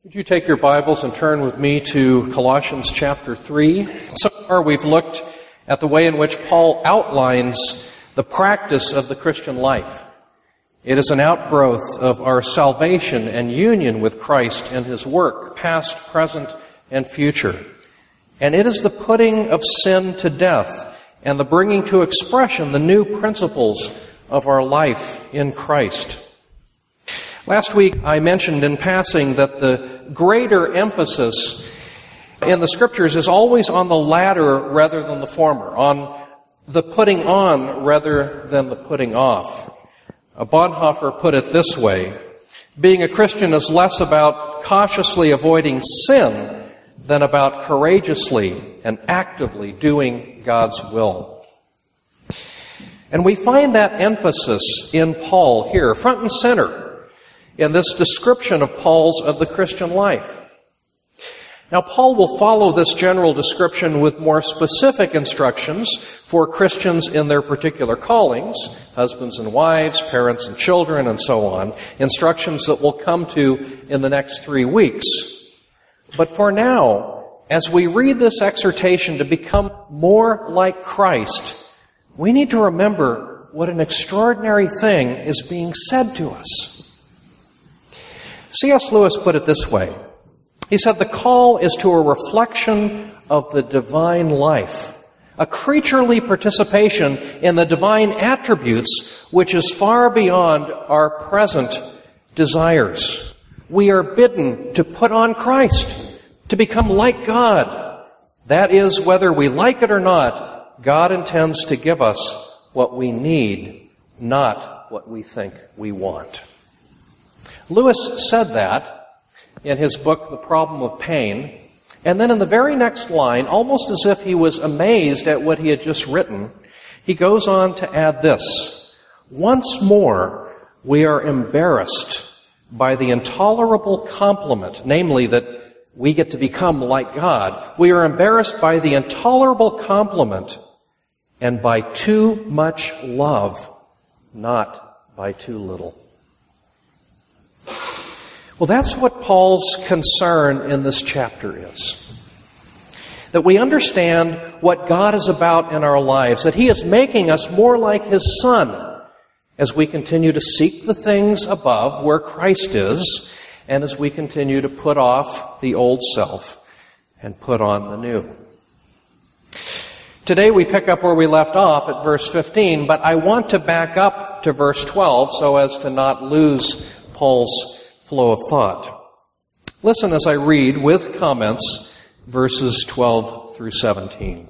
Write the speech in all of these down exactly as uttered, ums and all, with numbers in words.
Would you take your Bibles and turn with me to Colossians chapter three? So far we've looked at the way in which Paul outlines the practice of the Christian life. It is an outgrowth of our salvation and union with Christ and His work, past, present, and future. And it is the putting of sin to death and the bringing to expression the new principles of our life in Christ. Last week I mentioned in passing that the greater emphasis in the Scriptures is always on the latter rather than the former, on the putting on rather than the putting off. Bonhoeffer put it this way: being a Christian is less about cautiously avoiding sin than about courageously and actively doing God's will. And we find that emphasis in Paul here, front and center, in this description of Paul's of the Christian life. Now, Paul will follow this general description with more specific instructions for Christians in their particular callings, husbands and wives, parents and children, and so on, instructions that we'll come to in the next three weeks. But for now, as we read this exhortation to become more like Christ, we need to remember what an extraordinary thing is being said to us. C S Lewis put it this way. He said, the call is to a reflection of the divine life, a creaturely participation in the divine attributes which is far beyond our present desires. We are bidden to put on Christ, to become like God. That is, whether we like it or not, God intends to give us what we need, not what we think we want. Lewis said that in his book, The Problem of Pain, and then in the very next line, almost as if he was amazed at what he had just written, he goes on to add this: once more, we are embarrassed by the intolerable compliment, namely that we get to become like God. We are embarrassed by the intolerable compliment and by too much love, not by too little. Well, that's what Paul's concern in this chapter is. That we understand what God is about in our lives, that He is making us more like His Son as we continue to seek the things above where Christ is, and as we continue to put off the old self and put on the new. Today we pick up where we left off at verse fifteen, but I want to back up to verse twelve so as to not lose Paul's flow of thought. Listen as I read with comments verses twelve through seventeen.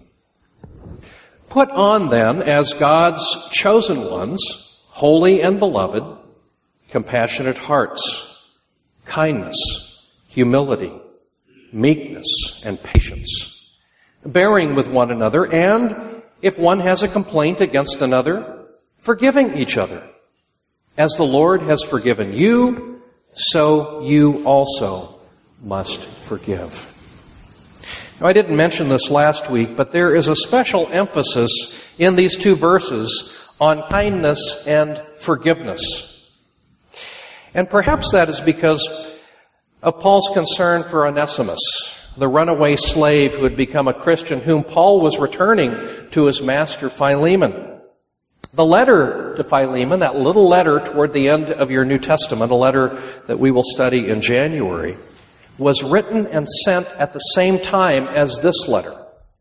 Put on then, as God's chosen ones, holy and beloved, compassionate hearts, kindness, humility, meekness, and patience, bearing with one another, and if one has a complaint against another, forgiving each other. As the Lord has forgiven you, so you also must forgive. Now, I didn't mention this last week, but there is a special emphasis in these two verses on kindness and forgiveness. And perhaps that is because of Paul's concern for Onesimus, the runaway slave who had become a Christian, whom Paul was returning to his master Philemon. The letter to Philemon, that little letter toward the end of your New Testament, a letter that we will study in January, was written and sent at the same time as this letter.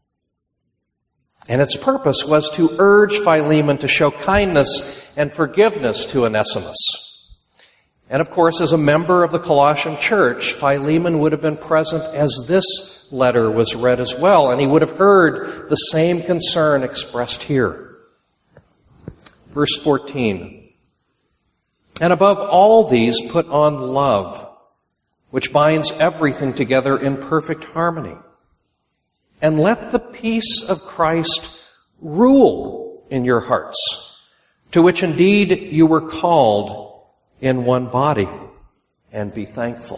And its purpose was to urge Philemon to show kindness and forgiveness to Onesimus. And of course, as a member of the Colossian church, Philemon would have been present as this letter was read as well, and he would have heard the same concern expressed here. Verse fourteen, and above all these put on love, which binds everything together in perfect harmony. And let the peace of Christ rule in your hearts, to which indeed you were called in one body, and be thankful.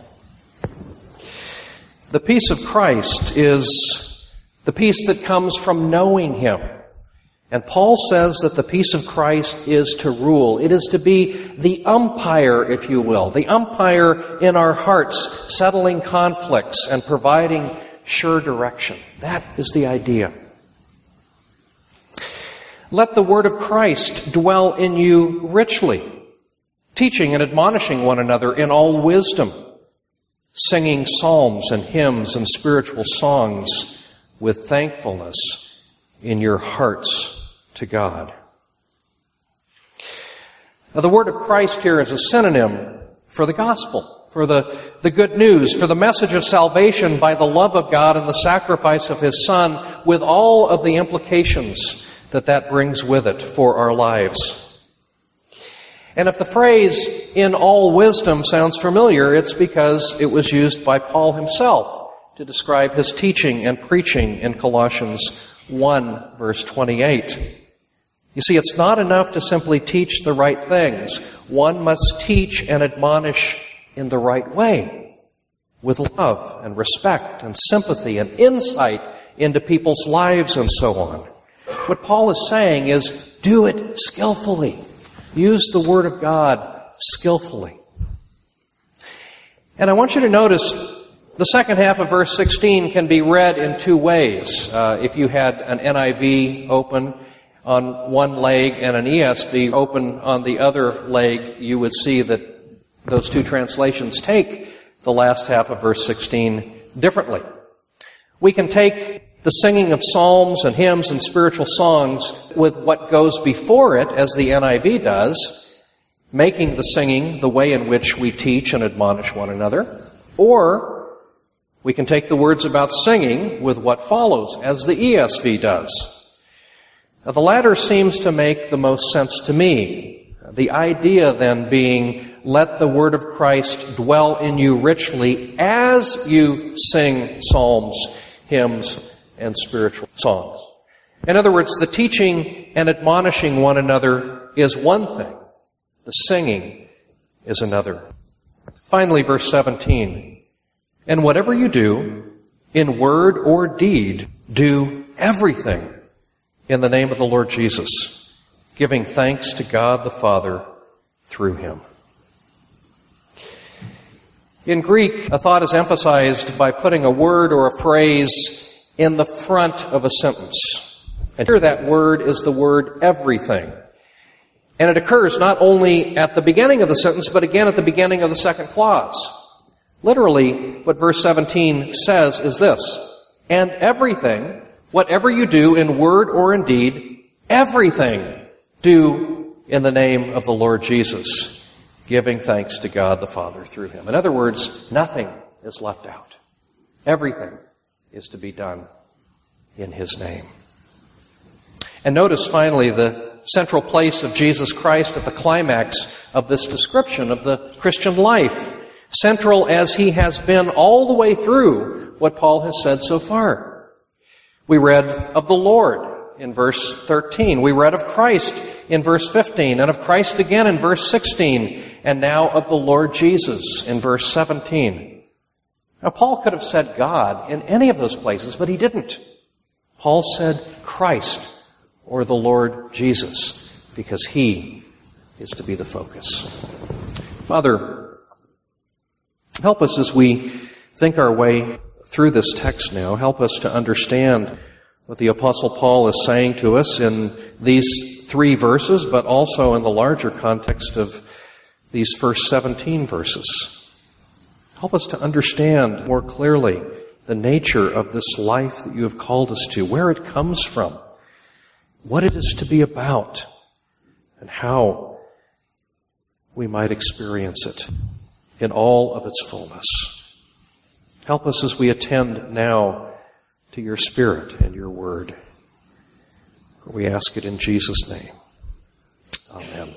The peace of Christ is the peace that comes from knowing Him And Paul says that the peace of Christ is to rule. It is to be the umpire, if you will, the umpire in our hearts, settling conflicts and providing sure direction. That is the idea. Let the word of Christ dwell in you richly, teaching and admonishing one another in all wisdom, singing psalms and hymns and spiritual songs with thankfulness in your hearts to God. Now, the word of Christ here is a synonym for the gospel, for the, the good news, for the message of salvation by the love of God and the sacrifice of His Son, with all of the implications that that brings with it for our lives. And if the phrase, in all wisdom, sounds familiar, it's because it was used by Paul himself to describe his teaching and preaching in Colossians one, verse twenty-eight. You see, it's not enough to simply teach the right things. One must teach and admonish in the right way, with love and respect and sympathy and insight into people's lives and so on. What Paul is saying is, do it skillfully. Use the Word of God skillfully. And I want you to notice the second half of verse sixteen can be read in two ways. Uh, if you had an N I V open on one leg and an E S V open on the other leg, you would see that those two translations take the last half of verse sixteen differently. We can take the singing of psalms and hymns and spiritual songs with what goes before it, as the N I V does, making the singing the way in which we teach and admonish one another. Or we can take the words about singing with what follows, as the E S V does. Now, the latter seems to make the most sense to me. The idea then being, let the word of Christ dwell in you richly as you sing psalms, hymns, and spiritual songs. In other words, the teaching and admonishing one another is one thing. The singing is another. Finally, verse seventeen. And whatever you do, in word or deed, do everything in the name of the Lord Jesus, giving thanks to God the Father through Him. In Greek, a thought is emphasized by putting a word or a phrase in the front of a sentence. And here that word is the word everything. And it occurs not only at the beginning of the sentence, but again at the beginning of the second clause. Literally, what verse seventeen says is this: and everything, whatever you do in word or in deed, everything do in the name of the Lord Jesus, giving thanks to God the Father through Him. In other words, nothing is left out. Everything is to be done in His name. And notice finally the central place of Jesus Christ at the climax of this description of the Christian life, central as He has been all the way through what Paul has said so far. We read of the Lord in verse thirteen. We read of Christ in verse fifteen, and of Christ again in verse sixteen, and now of the Lord Jesus in verse seventeen. Now, Paul could have said God in any of those places, but he didn't. Paul said Christ, or the Lord Jesus, because He is to be the focus. Father, help us as we think our way through this text now. Help us to understand what the Apostle Paul is saying to us in these three verses, but also in the larger context of these first seventeen verses. Help us to understand more clearly the nature of this life that You have called us to, where it comes from, what it is to be about, and how we might experience it in all of its fullness. Help us as we attend now to Your Spirit and Your Word. We ask it in Jesus' name. Amen.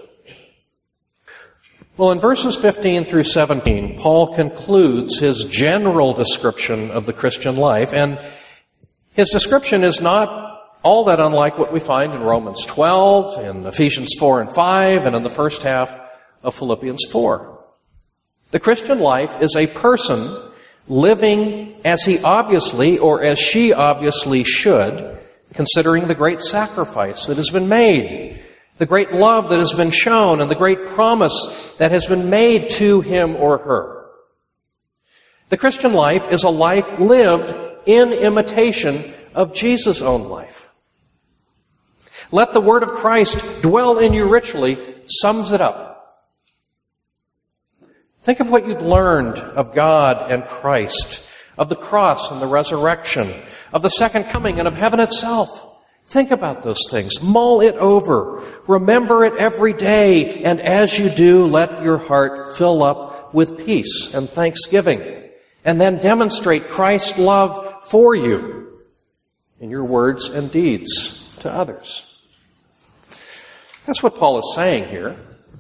Well, in verses fifteen through seventeen, Paul concludes his general description of the Christian life, and his description is not all that unlike what we find in Romans twelve, in Ephesians four and five, and in the first half of Philippians four. The Christian life is a person living as he obviously, or as she obviously should, considering the great sacrifice that has been made, the great love that has been shown, and the great promise that has been made to him or her. The Christian life is a life lived in imitation of Jesus' own life. Let the word of Christ dwell in you richly sums it up. Think of what you've learned of God and Christ, of the cross and the resurrection, of the second coming and of heaven itself. Think about those things. Mull it over. Remember it every day. And as you do, let your heart fill up with peace and thanksgiving. And then demonstrate Christ's love for you in your words and deeds to others. That's what Paul is saying here.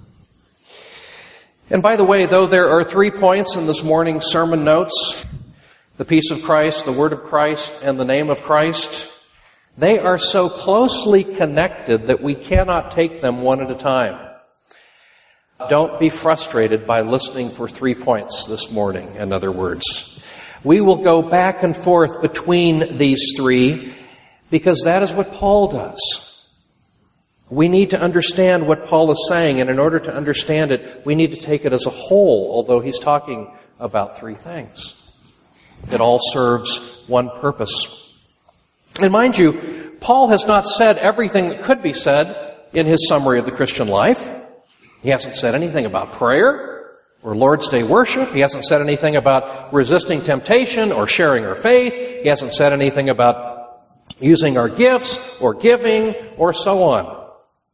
And by the way, though there are three points in this morning's sermon notes, the peace of Christ, the word of Christ, and the name of Christ, they are so closely connected that we cannot take them one at a time. Don't be frustrated by listening for three points this morning, in other words. We will go back and forth between these three because that is what Paul does. We need to understand what Paul is saying, and in order to understand it, we need to take it as a whole, although he's talking about three things. It all serves one purpose. And mind you, Paul has not said everything that could be said in his summary of the Christian life. He hasn't said anything about prayer or Lord's Day worship. He hasn't said anything about resisting temptation or sharing our faith. He hasn't said anything about using our gifts or giving or so on.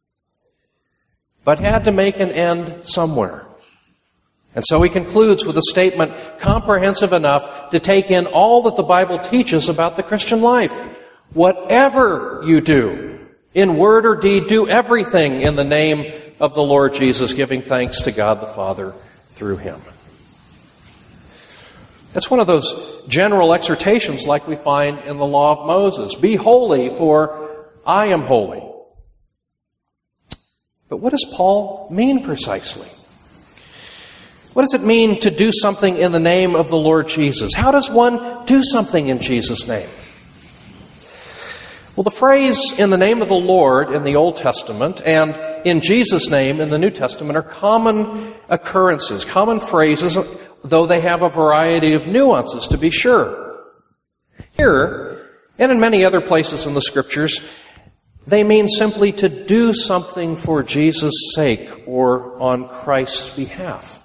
But had to make an end somewhere. And so he concludes with a statement comprehensive enough to take in all that the Bible teaches about the Christian life. Whatever you do, in word or deed, do everything in the name of the Lord Jesus, giving thanks to God the Father through him. That's one of those general exhortations like we find in the law of Moses. Be holy, for I am holy. But what does Paul mean precisely? What does it mean to do something in the name of the Lord Jesus? How does one do something in Jesus' name? Well, the phrase in the name of the Lord in the Old Testament and in Jesus' name in the New Testament are common occurrences, common phrases, though they have a variety of nuances, to be sure. Here, and in many other places in the Scriptures, they mean simply to do something for Jesus' sake or on Christ's behalf.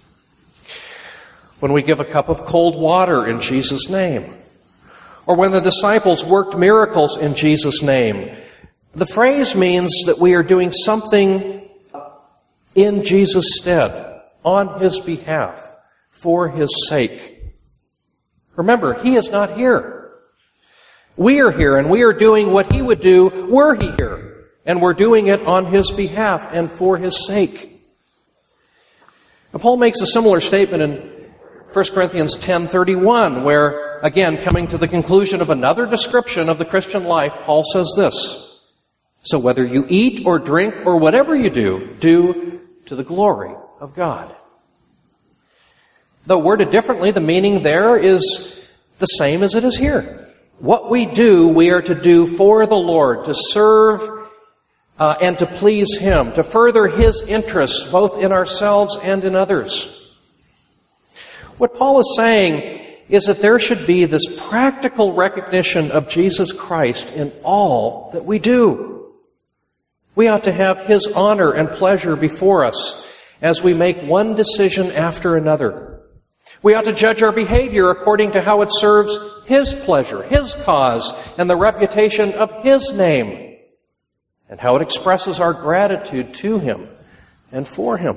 When we give a cup of cold water in Jesus' name, or when the disciples worked miracles in Jesus' name, the phrase means that we are doing something in Jesus' stead, on his behalf, for his sake. Remember, he is not here. We are here, and we are doing what he would do were he here. And we're doing it on his behalf and for his sake. Now, Paul makes a similar statement in First Corinthians ten thirty-one, where, again, coming to the conclusion of another description of the Christian life, Paul says this: so whether you eat or drink or whatever you do, do to the glory of God. Though worded differently, the meaning there is the same as it is here. What we do, we are to do for the Lord, to serve uh, and to please him, to further his interests both in ourselves and in others. What Paul is saying is that there should be this practical recognition of Jesus Christ in all that we do. We ought to have his honor and pleasure before us as we make one decision after another. We ought to judge our behavior according to how it serves his pleasure, his cause, and the reputation of his name, and how it expresses our gratitude to him and for him.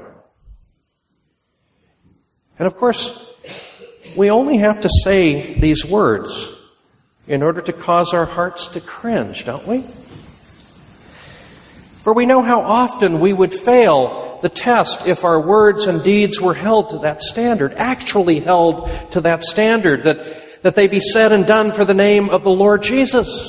And of course, we only have to say these words in order to cause our hearts to cringe, don't we? For we know how often we would fail the test if our words and deeds were held to that standard, actually held to that standard, that, that they be said and done for the name of the Lord Jesus.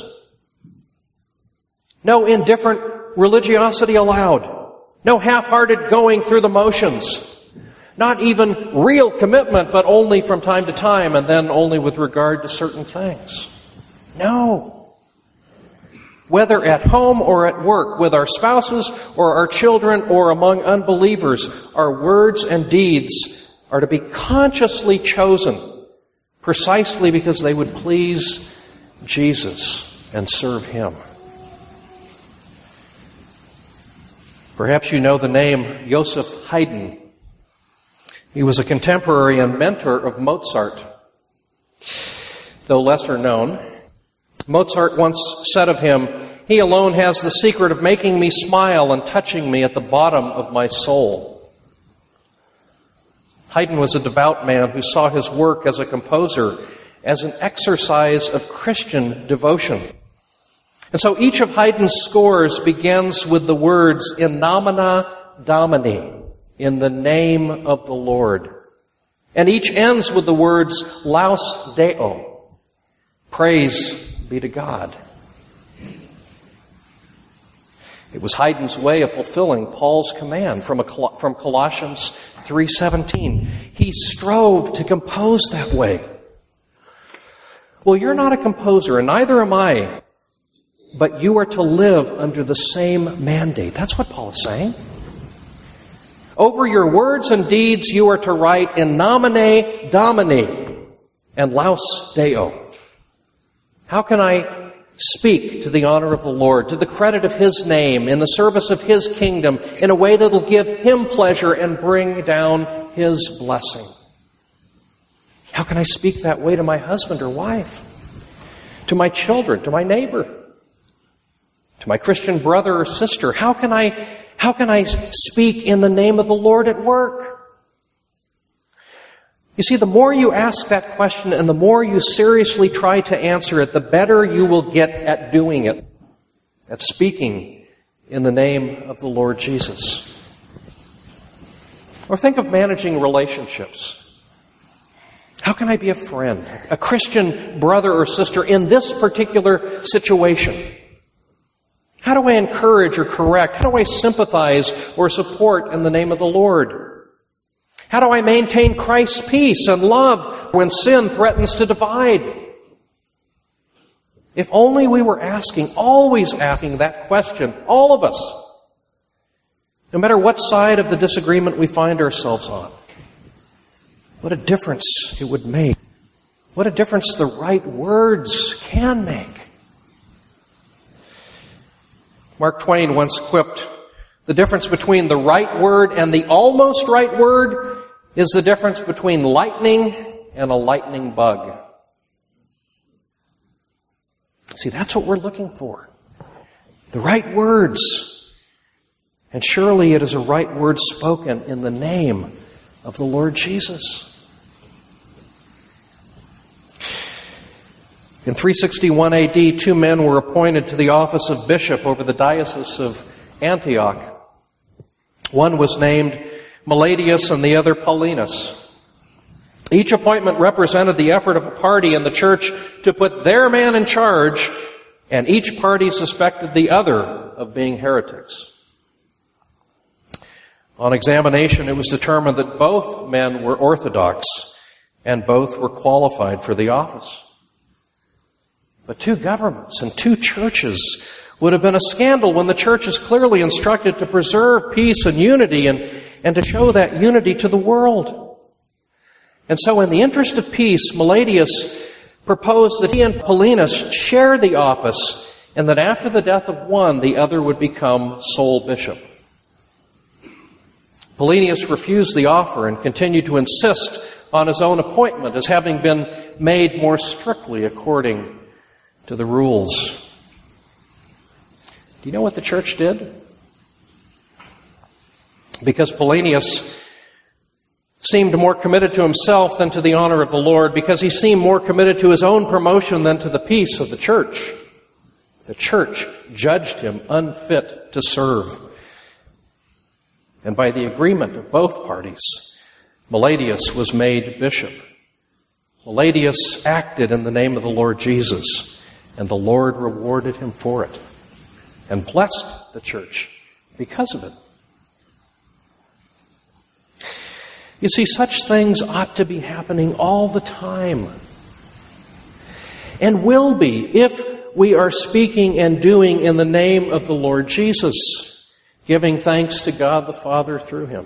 No indifferent religiosity allowed. No half-hearted going through the motions. Not even real commitment, but only from time to time, and then only with regard to certain things. No. whether at home or at work, with our spouses or our children or among unbelievers, our words and deeds are to be consciously chosen precisely because they would please Jesus and serve Him. Perhaps you know the name Joseph Haydn. He was a contemporary and mentor of Mozart. Though lesser known, Mozart once said of him, "He alone has the secret of making me smile and touching me at the bottom of my soul." Haydn was a devout man who saw his work as a composer as an exercise of Christian devotion. And so each of Haydn's scores begins with the words, "In nomine Domini," in the name of the Lord. And each ends with the words, "Laus Deo," praise be to God. It was Haydn's way of fulfilling Paul's command from, a, from Colossians three seventeen. He strove to compose that way. Well, you're not a composer, and neither am I, but you are to live under the same mandate. That's what Paul is saying. Over your words and deeds, you are to write in nomine Domini and Laus Deo. How can I speak to the honor of the Lord, to the credit of His name, in the service of His kingdom, in a way that will give Him pleasure and bring down His blessing? How can I speak that way to my husband or wife, to my children, to my neighbor, to my Christian brother or sister? How can I, how can I speak in the name of the Lord at work? You see, the more you ask that question and the more you seriously try to answer it, the better you will get at doing it, at speaking in the name of the Lord Jesus. Or think of managing relationships. How can I be a friend, a Christian brother or sister in this particular situation? How do I encourage or correct? How do I sympathize or support in the name of the Lord? How do I maintain Christ's peace and love when sin threatens to divide? If only we were asking, always asking that question, all of us, no matter what side of the disagreement we find ourselves on. What a difference it would make. What a difference the right words can make. Mark Twain once quipped, "The difference between the right word and the almost right word is the difference between lightning and a lightning bug." See, that's what we're looking for. The right words. And surely it is a right word spoken in the name of the Lord Jesus. In three sixty-one A D, two men were appointed to the office of bishop over the diocese of Antioch. One was named Meletius and the other Paulinus. Each appointment represented the effort of a party in the church to put their man in charge, and each party suspected the other of being heretics. On examination, it was determined that both men were orthodox and both were qualified for the office. But two governments and two churches would have been a scandal when the church is clearly instructed to preserve peace and unity and, and to show that unity to the world. And so in the interest of peace, Meletius proposed that he and Paulinus share the office and that after the death of one, the other would become sole bishop. Paulinus refused the offer and continued to insist on his own appointment as having been made more strictly according to the rules. Do you know what the church did? Because Paulinus seemed more committed to himself than to the honor of the Lord, because he seemed more committed to his own promotion than to the peace of the church, the church judged him unfit to serve. And by the agreement of both parties, Meletius was made bishop. Meletius acted in the name of the Lord Jesus, and the Lord rewarded him for it and blessed the church because of it. You see, such things ought to be happening all the time, and will be if we are speaking and doing in the name of the Lord Jesus, giving thanks to God the Father through him.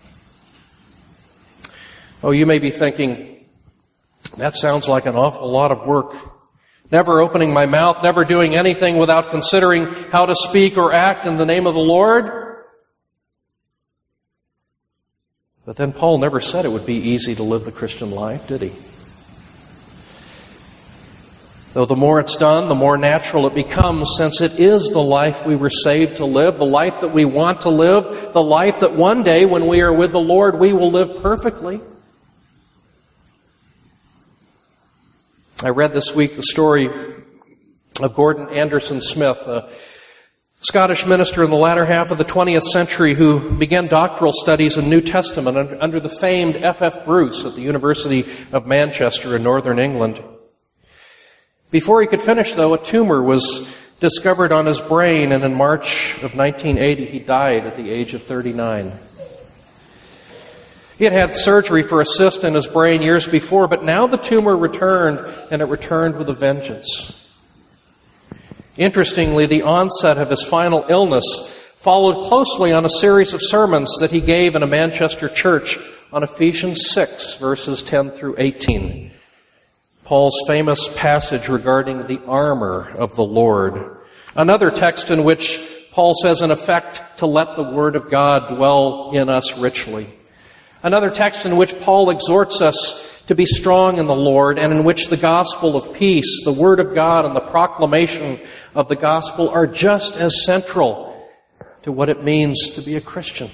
Oh, you may be thinking, that sounds like an awful lot of work. Never opening my mouth, never doing anything without considering how to speak or act in the name of the Lord. But then Paul never said it would be easy to live the Christian life, did he? Though the more it's done, the more natural it becomes, since it is the life we were saved to live, the life that we want to live, the life that one day when we are with the Lord, we will live perfectly. I read this week the story of Gordon Anderson Smith, a Scottish minister in the latter half of the twentieth century who began doctoral studies in New Testament under the famed F F Bruce at the University of Manchester in northern England. Before he could finish, though, a tumor was discovered on his brain, and in March of nineteen eighty, he died at the age of thirty-nine. He had had surgery for a cyst in his brain years before, but now the tumor returned, and it returned with a vengeance. Interestingly, the onset of his final illness followed closely on a series of sermons that he gave in a Manchester church on Ephesians six, verses ten through eighteen. Paul's famous passage regarding the armor of the Lord. Another text in which Paul says, in effect, to let the Word of God dwell in us richly. Another text in which Paul exhorts us to be strong in the Lord, and in which the gospel of peace, the Word of God, and the proclamation of the gospel are just as central to what it means to be a Christian.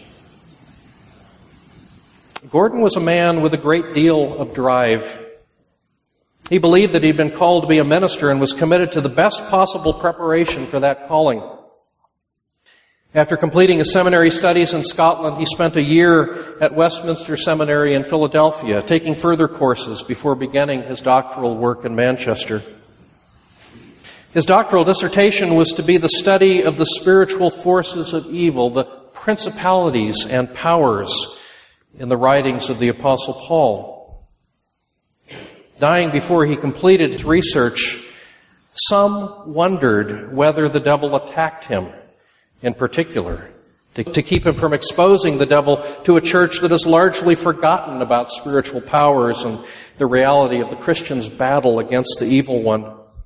Gordon was a man with a great deal of drive. He believed that he'd been called to be a minister and was committed to the best possible preparation for that calling. After completing his seminary studies in Scotland, he spent a year at Westminster Seminary in Philadelphia, taking further courses before beginning his doctoral work in Manchester. His doctoral dissertation was to be the study of the spiritual forces of evil, the principalities and powers in the writings of the Apostle Paul. Dying before he completed his research, some wondered whether the devil attacked him in particular, to, to keep him from exposing the devil to a church that has largely forgotten about spiritual powers and the reality of the Christian's battle against the evil one.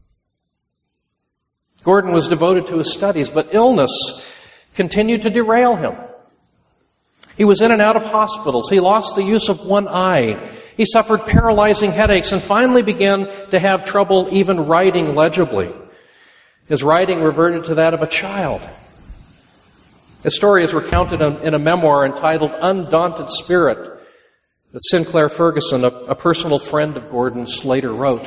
Gordon was devoted to his studies, but illness continued to derail him. He was in and out of hospitals. He lost the use of one eye. He suffered paralyzing headaches and finally began to have trouble even writing legibly. His writing reverted to that of a child. His story is recounted in a memoir entitled Undaunted Spirit that Sinclair Ferguson, a, a personal friend of Gordon's, later wrote.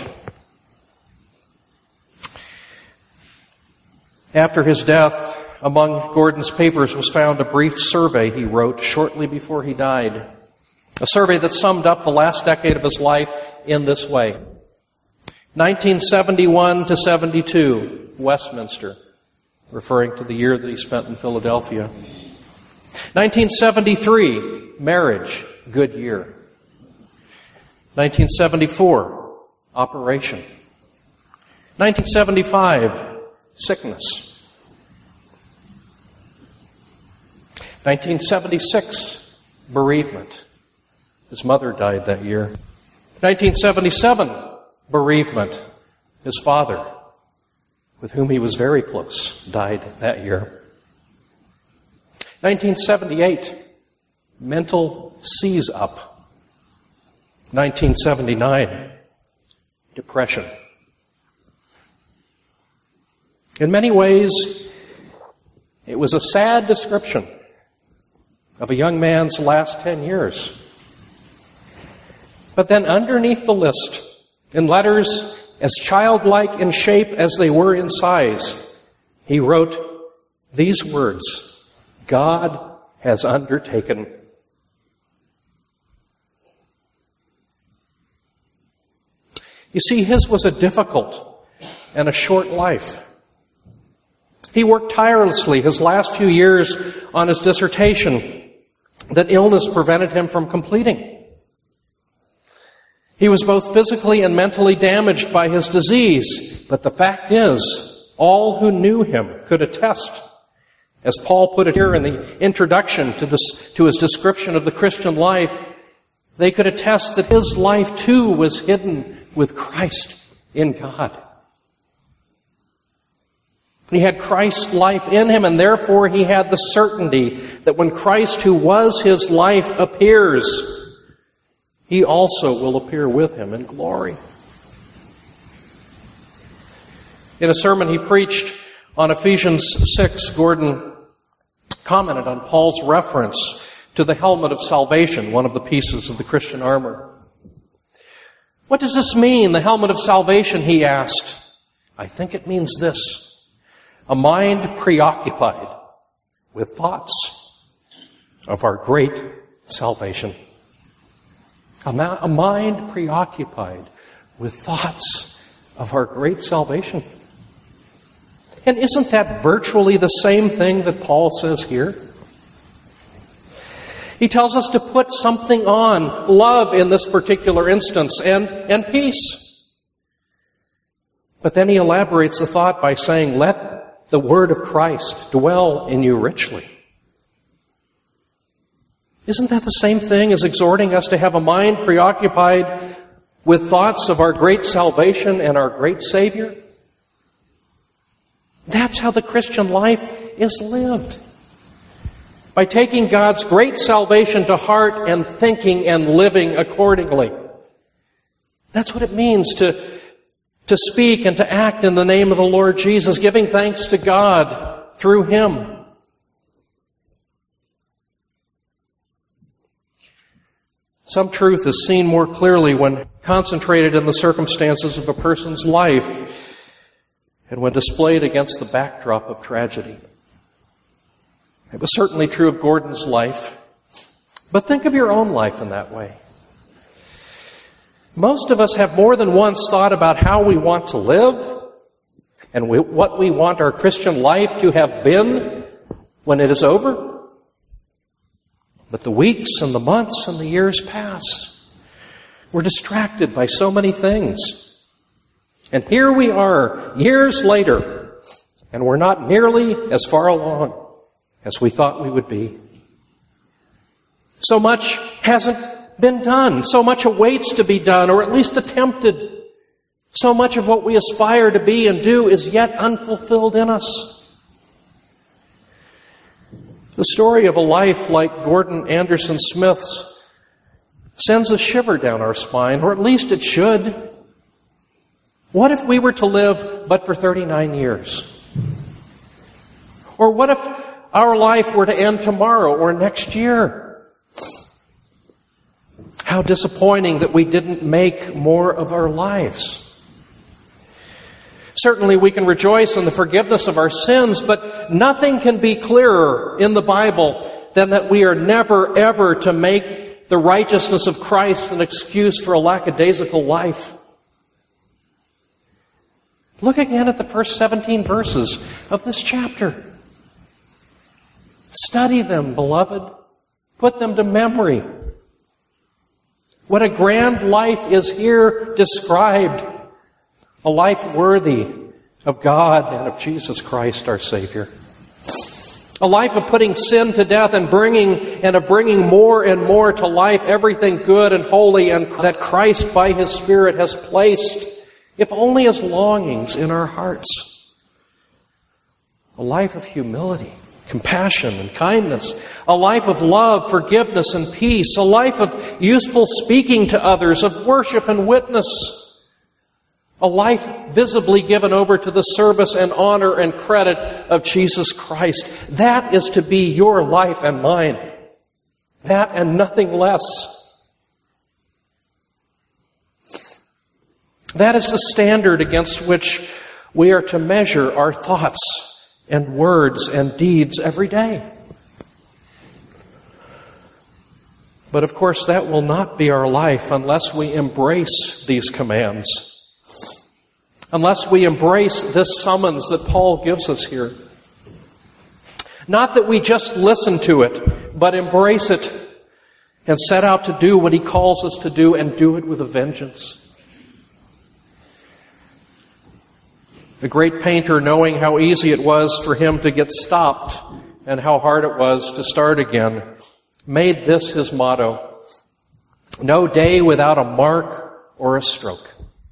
After his death, among Gordon's papers was found a brief survey he wrote shortly before he died. A survey that summed up the last decade of his life in this way. nineteen seventy-one to seventy-two, Westminster, referring to the year that he spent in Philadelphia. nineteen seventy-three, marriage, good year. nineteen seventy-four, operation. nineteen seventy-five, sickness. nineteen seventy-six, bereavement. His mother died that year. nineteen seventy-seven, bereavement. His father, with whom he was very close, died that year. nineteen seventy-eight, mental seize-up. nineteen seventy-nine, depression. In many ways, it was a sad description of a young man's last ten years. But then underneath the list, in letters as childlike in shape as they were in size, he wrote these words: God has undertaken. You see, his was a difficult and a short life. He worked tirelessly his last few years on his dissertation that illness prevented him from completing. He was both physically and mentally damaged by his disease, but the fact is, All who knew him could attest, as Paul put it here in the introduction to this, to his description of the Christian life, they could attest that his life too was hidden with Christ in God. He had Christ's life in him, and therefore he had the certainty that when Christ, who was his life, appears, he also will appear with him in glory. In a sermon he preached on Ephesians six, Gordon commented on Paul's reference to the helmet of salvation, one of the pieces of the Christian armor. What does this mean, the helmet of salvation, he asked. I think it means this: a mind preoccupied with thoughts of our great salvation. A, ma- a mind preoccupied with thoughts of our great salvation. And isn't that virtually the same thing that Paul says here? He tells us to put something on, love in this particular instance, and, and peace. But then he elaborates the thought by saying, let the word of Christ dwell in you richly. Isn't that the same thing as exhorting us to have a mind preoccupied with thoughts of our great salvation and our great Savior? That's how the Christian life is lived. By taking God's great salvation to heart and thinking and living accordingly. That's what it means to, to speak and to act in the name of the Lord Jesus, giving thanks to God through Him. Some truth is seen more clearly when concentrated in the circumstances of a person's life and when displayed against the backdrop of tragedy. It was certainly true of Gordon's life, but think of your own life in that way. Most of us have more than once thought about how we want to live and we, what we want our Christian life to have been when it is over. But the weeks and the months and the years pass. We're distracted by so many things. And here we are, years later, and we're not nearly as far along as we thought we would be. So much hasn't been done. So much awaits to be done, or at least attempted. So much of what we aspire to be and do is yet unfulfilled in us. The story of a life like Gordon Anderson Smith's sends a shiver down our spine, or at least it should. What if we were to live but for thirty-nine years? Or what if our life were to end tomorrow or next year? How disappointing that we didn't make more of our lives. Certainly we can rejoice in the forgiveness of our sins, but nothing can be clearer in the Bible than that we are never, ever to make the righteousness of Christ an excuse for a lackadaisical life. Look again at the first seventeen verses of this chapter. Study them, beloved. Put them to memory. What a grand life is here described. A life worthy of God and of Jesus Christ, our Savior. A life of putting sin to death and bringing and of bringing more and more to life everything good and holy and that Christ by His Spirit has placed, if only as longings in our hearts. A life of humility, compassion and kindness. A life of love, forgiveness and peace. A life of useful speaking to others, of worship and witness. A life visibly given over to the service and honor and credit of Jesus Christ. That is to be your life and mine. That and nothing less. That is the standard against which we are to measure our thoughts and words and deeds every day. But of course, that will not be our life unless we embrace these commands. Unless we embrace this summons that Paul gives us here. Not that we just listen to it, but embrace it and set out to do what he calls us to do and do it with a vengeance. The great painter, knowing how easy it was for him to get stopped and how hard it was to start again, made this his motto: no day without a mark or a stroke.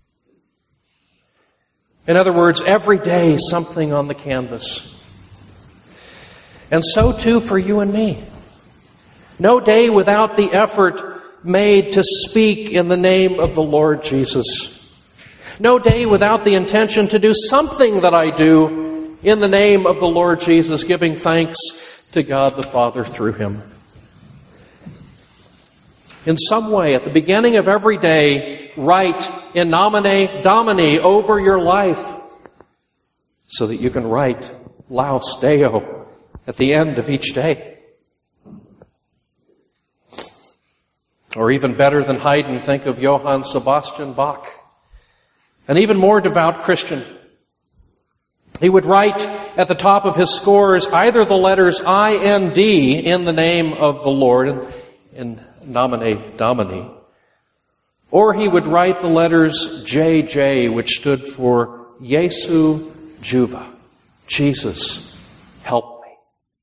In other words, every day something on the canvas. And so too for you and me. No day without the effort made to speak in the name of the Lord Jesus. No day without the intention to do something that I do in the name of the Lord Jesus, giving thanks to God the Father through Him. In some way, at the beginning of every day, write in nomine Domini over your life, so that you can write Laus Deo at the end of each day. Or even better than Haydn, think of Johann Sebastian Bach, an even more devout Christian. He would write at the top of his scores either the letters I N D in the name of the Lord, in, in nomine Domini, or he would write the letters J J, which stood for Jesu Juva, Jesus, help me.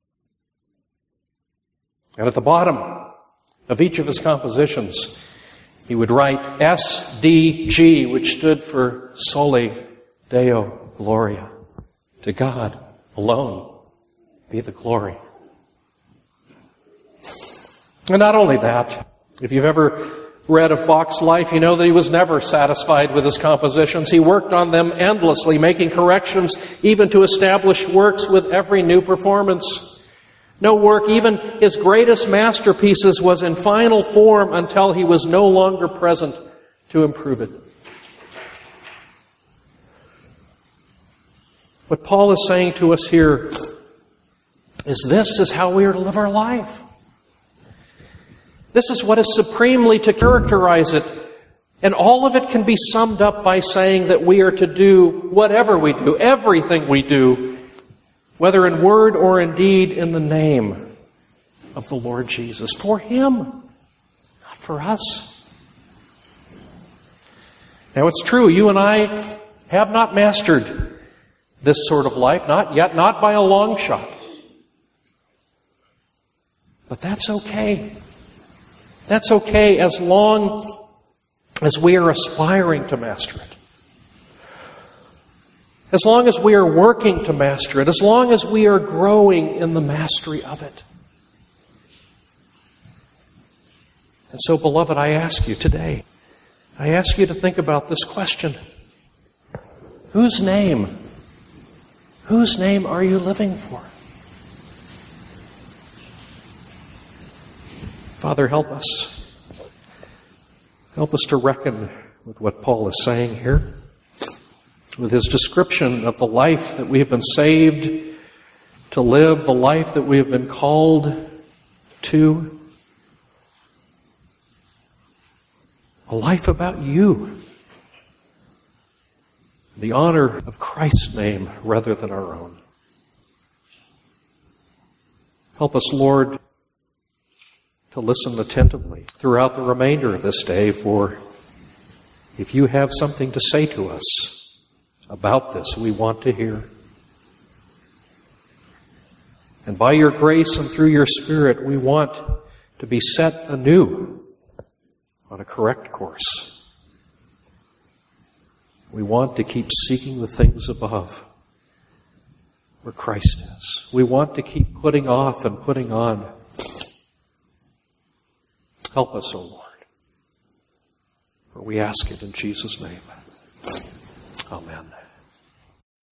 And at the bottom of each of his compositions, he would write S D G, which stood for Soli Deo Gloria. To God alone be the glory. And not only that, if you've ever read of Bach's life, you know that he was never satisfied with his compositions. He worked on them endlessly, making corrections even to established works with every new performance. No work, even his greatest masterpieces, was in final form until he was no longer present to improve it. What Paul is saying to us here is this is how we are to live our life. This is what is supremely to characterize it. And all of it can be summed up by saying that we are to do whatever we do, everything we do, whether in word or in deed, in the name of the Lord Jesus. For Him, not for us. Now it's true, you and I have not mastered this sort of life, not yet, not by a long shot. But that's okay. That's okay as long as we are aspiring to master it. As long as we are working to master it. As long as we are growing in the mastery of it. And so, beloved, I ask you today, I ask you to think about this question. Whose name, whose name are you living for? Father, help us. Help us to reckon with what Paul is saying here, with his description of the life that we have been saved to live, the life that we have been called to, a life about you, the honor of Christ's name rather than our own. Help us, Lord, to listen attentively throughout the remainder of this day, for if you have something to say to us about this, we want to hear. And by your grace and through your Spirit, we want to be set anew on a correct course. We want to keep seeking the things above, where Christ is. We want to keep putting off and putting on. Help us, O Lord. For we ask it in Jesus' name. Amen.